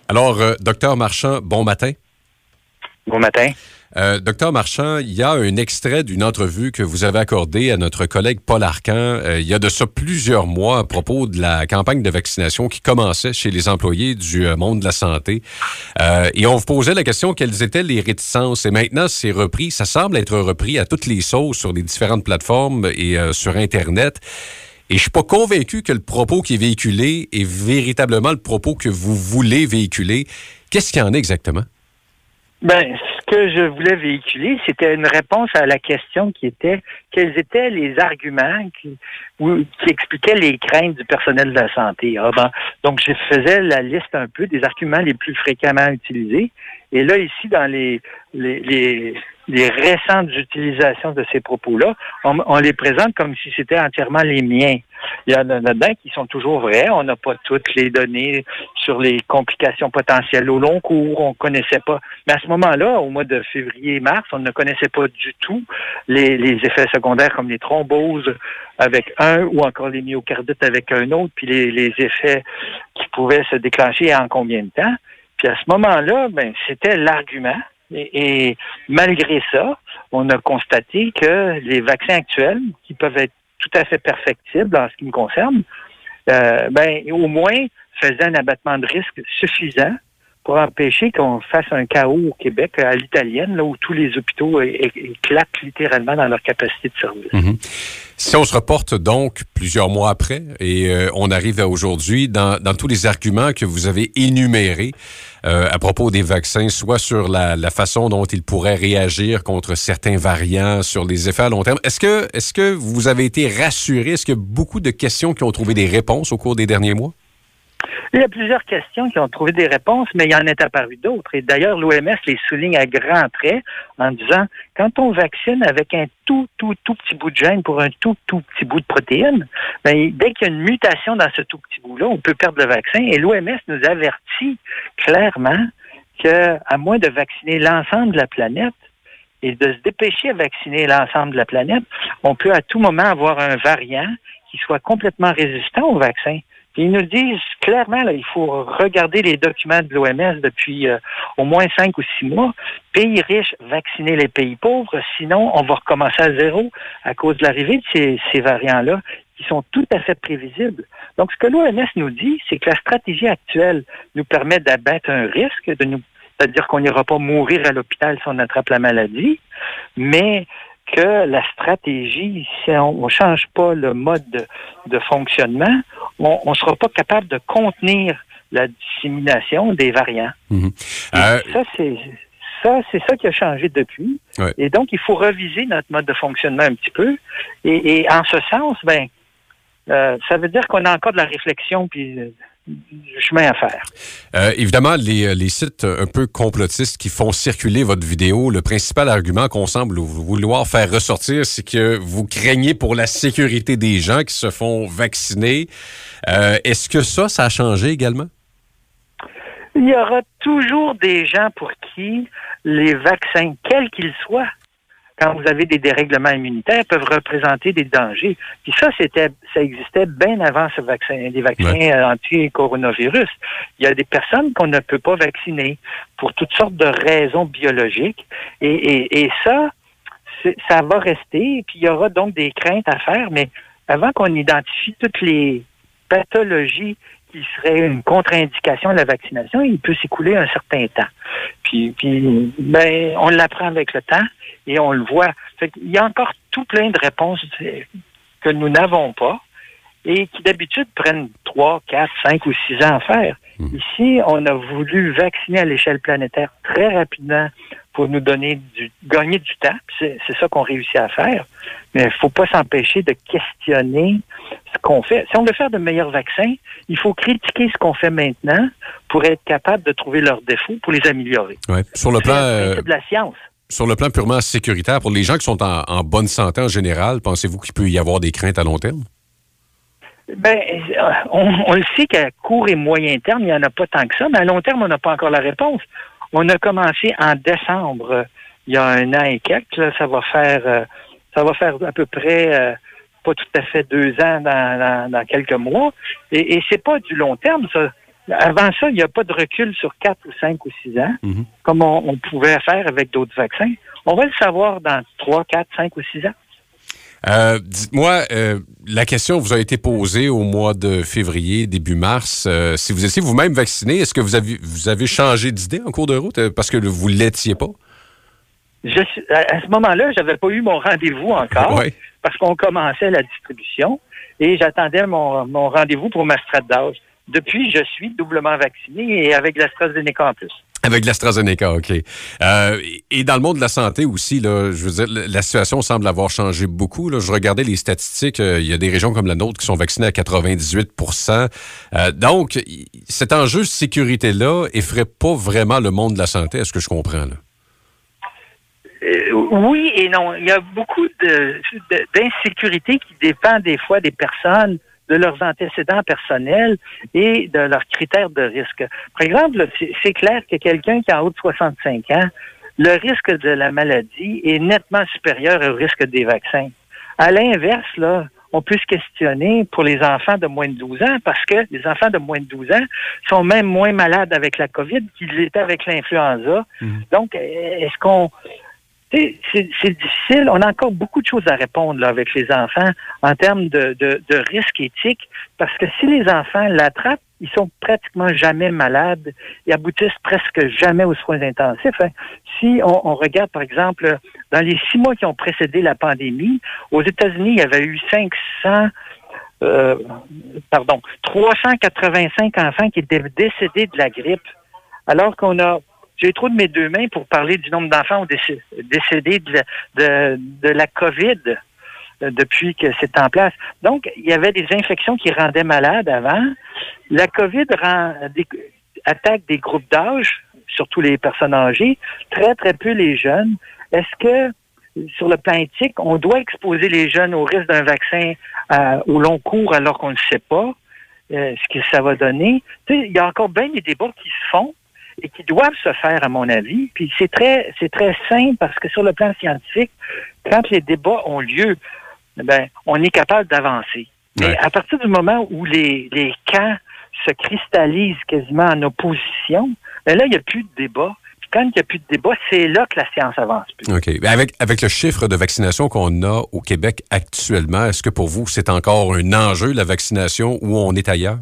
Alors, docteur Marchand, bon matin. Bon matin. Docteur Marchand, il y a un extrait d'une entrevue que vous avez accordée à notre collègue Paul Arcan il y a de ça plusieurs mois à propos de la campagne de vaccination qui commençait chez les employés du monde de la santé. Et on vous posait la question quelles étaient les réticences. Et maintenant, c'est repris, ça semble être repris à toutes les sauces sur les différentes plateformes et sur Internet. Et je suis pas convaincu que le propos qui est véhiculé est véritablement le propos que vous voulez véhiculer. Qu'est-ce qu'il y en a exactement? Ben, ce que je voulais véhiculer, c'était une réponse à la question qui était quels étaient les arguments qui expliquaient les craintes du personnel de la santé. Donc, je faisais la liste un peu des arguments les plus fréquemment utilisés. Et là, ici, dans les récentes utilisations de ces propos-là, on les présente comme si c'était entièrement les miens. Il y en a là-dedans qui sont toujours vrais. On n'a pas toutes les données sur les complications potentielles au long cours. On ne connaissait pas. Mais à ce moment-là, au mois de février-mars, on ne connaissait pas du tout les effets secondaires comme les thromboses avec un ou encore les myocardites avec un autre, puis les effets qui pouvaient se déclencher et en combien de temps. Puis à ce moment-là, c'était l'argument. Et malgré ça, on a constaté que les vaccins actuels, qui peuvent être tout à fait perfectibles en ce qui me concerne, au moins faisaient un abattement de risque suffisant pour empêcher qu'on fasse un chaos au Québec à l'italienne, là où tous les hôpitaux éclatent littéralement dans leur capacité de service. Mm-hmm. Si on se reporte donc plusieurs mois après et on arrive à aujourd'hui, dans tous les arguments que vous avez énumérés à propos des vaccins, soit sur la façon dont ils pourraient réagir contre certains variants, sur les effets à long terme, est-ce que vous avez été rassuré? Est-ce qu'il y a beaucoup de questions qui ont trouvé des réponses au cours des derniers mois? Il y a plusieurs questions qui ont trouvé des réponses, mais il y en est apparu d'autres. Et d'ailleurs, l'OMS les souligne à grands traits en disant, quand on vaccine avec un tout petit bout de gène pour un tout petit bout de protéine, dès qu'il y a une mutation dans ce tout petit bout-là, on peut perdre le vaccin. Et l'OMS nous avertit clairement qu'à moins de vacciner l'ensemble de la planète et de se dépêcher à vacciner l'ensemble de la planète, on peut à tout moment avoir un variant qui soit complètement résistant au vaccin. Puis ils nous disent clairement, là, il faut regarder les documents de l'OMS depuis au moins 5 ou 6 mois. Pays riches, vacciner les pays pauvres, sinon on va recommencer à zéro à cause de l'arrivée de ces variants-là qui sont tout à fait prévisibles. Donc, ce que l'OMS nous dit, c'est que la stratégie actuelle nous permet d'abattre un risque, c'est-à-dire qu'on n'ira pas mourir à l'hôpital si on attrape la maladie, mais que la stratégie, si on ne change pas le mode de fonctionnement, on ne sera pas capable de contenir la dissémination des variants. Mm-hmm. C'est ça qui a changé depuis. Ouais. Et donc, il faut reviser notre mode de fonctionnement un petit peu. Et en ce sens, ça veut dire qu'on a encore de la réflexion puis du chemin à faire. Évidemment, les sites un peu complotistes qui font circuler votre vidéo, le principal argument qu'on semble vouloir faire ressortir, c'est que vous craignez pour la sécurité des gens qui se font vacciner. Est-ce que ça a changé également? Il y aura toujours des gens pour qui les vaccins, quels qu'ils soient, quand vous avez des dérèglements immunitaires, peuvent représenter des dangers. Puis ça existait bien avant ce vaccin, des vaccins anti-coronavirus. Il y a des personnes qu'on ne peut pas vacciner pour toutes sortes de raisons biologiques. Et ça va rester. Puis il y aura donc des craintes à faire, mais avant qu'on identifie toutes les pathologies qui seraient une contre-indication à la vaccination, il peut s'écouler un certain temps. Puis on l'apprend avec le temps et on le voit. Il y a encore tout plein de réponses que nous n'avons pas et qui d'habitude prennent 3, 4, 5 ou 6 ans à faire. Ici, on a voulu vacciner à l'échelle planétaire très rapidement pour nous gagner du temps. C'est ça qu'on réussit à faire. Mais il ne faut pas s'empêcher de questionner ce qu'on fait. Si on veut faire de meilleurs vaccins, il faut critiquer ce qu'on fait maintenant pour être capable de trouver leurs défauts pour les améliorer. Ouais. Sur le plan de la science. Sur le plan purement sécuritaire, pour les gens qui sont en bonne santé en général, pensez-vous qu'il peut y avoir des craintes à long terme? On le sait qu'à court et moyen terme, il n'y en a pas tant que ça, mais à long terme, on n'a pas encore la réponse. On a commencé en décembre, il y a 1 an et quelques, là, ça va faire à peu près pas tout à fait 2 ans dans quelques mois. Et c'est pas du long terme, ça. Avant ça, il n'y a pas de recul sur 4 ou 5 ou 6 ans, comme on pouvait faire avec d'autres vaccins. On va le savoir dans 3, 4, 5 ou 6 ans. Dites-moi, la question vous a été posée au mois de février, début mars. Si vous étiez vous-même vacciné, est-ce que vous avez changé d'idée en cours de route parce que vous ne l'étiez pas? À ce moment-là, je n'avais pas eu mon rendez-vous encore parce qu'on commençait la distribution et j'attendais mon rendez-vous pour ma strate d'âge. Depuis, je suis doublement vacciné et avec l'AstraZeneca en plus. Avec l'AstraZeneca, OK. Et dans le monde de la santé aussi, là, je veux dire, la situation semble avoir changé beaucoup. Là. Je regardais les statistiques. Il y a des régions comme la nôtre qui sont vaccinées à 98 %. Donc, cet enjeu de sécurité-là effraie pas vraiment le monde de la santé, est-ce que je comprends, là? Oui et non. Il y a beaucoup d'insécurité qui dépend des fois des personnes, de leurs antécédents personnels et de leurs critères de risque. Par exemple, c'est clair que quelqu'un qui a en haut de 65 ans, le risque de la maladie est nettement supérieur au risque des vaccins. À l'inverse, là, on peut se questionner pour les enfants de moins de 12 ans parce que les enfants de moins de 12 ans sont même moins malades avec la COVID qu'ils l'étaient avec l'influenza. Donc, est-ce qu'on... C'est difficile. On a encore beaucoup de choses à répondre là, avec les enfants en termes de risques éthiques, parce que si les enfants l'attrapent, ils sont pratiquement jamais malades. Ils aboutissent presque jamais aux soins intensifs. Hein. Si on regarde, par exemple, dans les 6 mois qui ont précédé la pandémie, aux États-Unis, il y avait eu 385 enfants qui étaient décédés de la grippe, alors qu'on a... J'ai trop de mes 2 mains pour parler du nombre d'enfants décédés de la COVID depuis que c'est en place. Donc, il y avait des infections qui rendaient malades avant. La COVID attaque des groupes d'âge, surtout les personnes âgées, très, très peu les jeunes. Est-ce que, sur le plan éthique, on doit exposer les jeunes au risque d'un vaccin au long cours alors qu'on ne sait pas ce que ça va donner? Tu sais, il y a encore bien des débats qui se font et qui doivent se faire, à mon avis. Puis c'est très simple parce que sur le plan scientifique, quand les débats ont lieu, ben, on est capable d'avancer. Ouais. Mais à partir du moment où les camps se cristallisent quasiment en opposition, ben là, il n'y a plus de débat. Puis quand il n'y a plus de débat, c'est là que la science avance plus. OK. Avec le chiffre de vaccination qu'on a au Québec actuellement, est-ce que pour vous, c'est encore un enjeu, la vaccination, où on est ailleurs?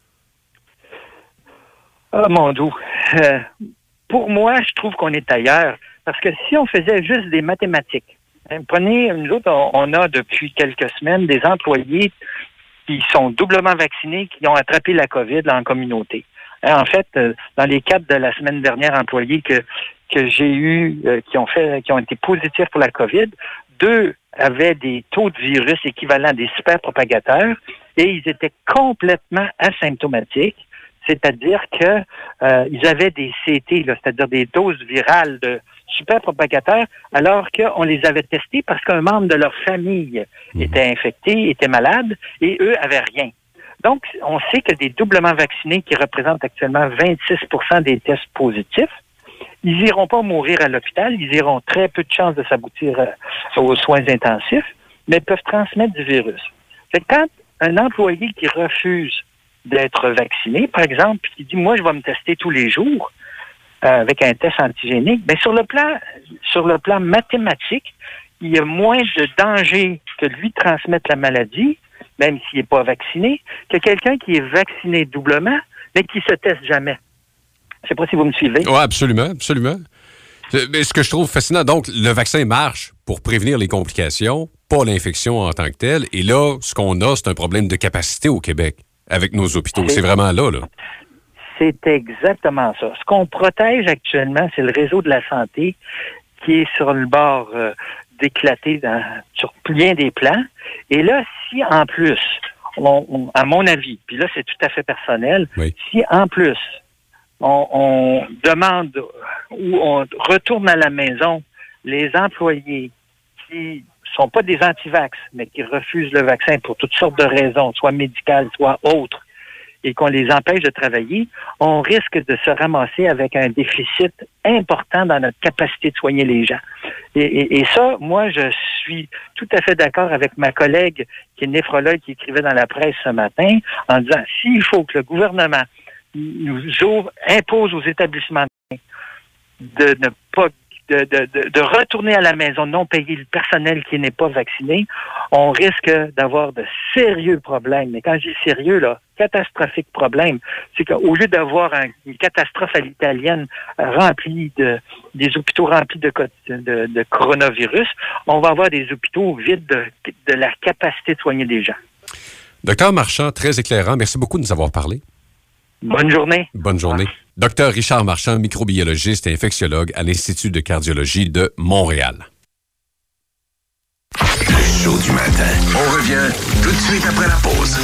Ah, mon doux. Pour moi, je trouve qu'on est ailleurs. Parce que si on faisait juste des mathématiques, prenez, nous autres, on a depuis quelques semaines des employés qui sont doublement vaccinés, qui ont attrapé la COVID là, en communauté. En fait, dans les 4 de la semaine dernière employés que j'ai eus, qui ont été positifs pour la COVID, 2 avaient des taux de virus équivalents à des super propagateurs et ils étaient complètement asymptomatiques. C'est-à-dire que ils avaient des CT, là, c'est-à-dire des doses virales de super propagateurs, alors qu'on les avait testés parce qu'un membre de leur famille était infecté, était malade, et eux avaient rien. Donc, on sait que des doublement vaccinés qui représentent actuellement 26 % des tests positifs, ils n'iront pas mourir à l'hôpital, ils auront très peu de chances de s'aboutir aux soins intensifs, mais peuvent transmettre du virus. Fait que quand un employé qui refuse d'être vacciné, par exemple, qui dit, moi, je vais me tester tous les jours avec un test antigénique, bien, sur le plan mathématique, il y a moins de danger que lui transmettre la maladie, même s'il n'est pas vacciné, que quelqu'un qui est vacciné doublement, mais qui se teste jamais. Je ne sais pas si vous me suivez. Oui, absolument, absolument. Mais ce que je trouve fascinant, donc, le vaccin marche pour prévenir les complications, pas l'infection en tant que telle. Et là, ce qu'on a, c'est un problème de capacité au Québec avec nos hôpitaux. C'est vraiment là. C'est exactement ça. Ce qu'on protège actuellement, c'est le réseau de la santé qui est sur le bord d'éclater sur bien des plans. Et là, si en plus, à mon avis, puis là, c'est tout à fait personnel, oui. Si en plus, on demande ou on retourne à la maison les employés qui sont pas des antivax, mais qui refusent le vaccin pour toutes sortes de raisons, soit médicales, soit autres, et qu'on les empêche de travailler, on risque de se ramasser avec un déficit important dans notre capacité de soigner les gens. Et ça, moi, je suis tout à fait d'accord avec ma collègue qui est néphrologue qui écrivait dans la presse ce matin en disant s'il faut que le gouvernement impose aux établissements de ne pas de retourner à la maison, non payer le personnel qui n'est pas vacciné, on risque d'avoir de sérieux problèmes. Mais quand je dis sérieux, là, catastrophique problème, c'est qu'au lieu d'avoir une catastrophe à l'italienne des hôpitaux remplis de coronavirus, on va avoir des hôpitaux vides de la capacité de soigner des gens. Docteur Marchand, très éclairant. Merci beaucoup de nous avoir parlé. Bonne journée. Bonne journée. Docteur Richard Marchand, microbiologiste et infectiologue à l'Institut de cardiologie de Montréal. Le show du matin. On revient tout de suite après la pause.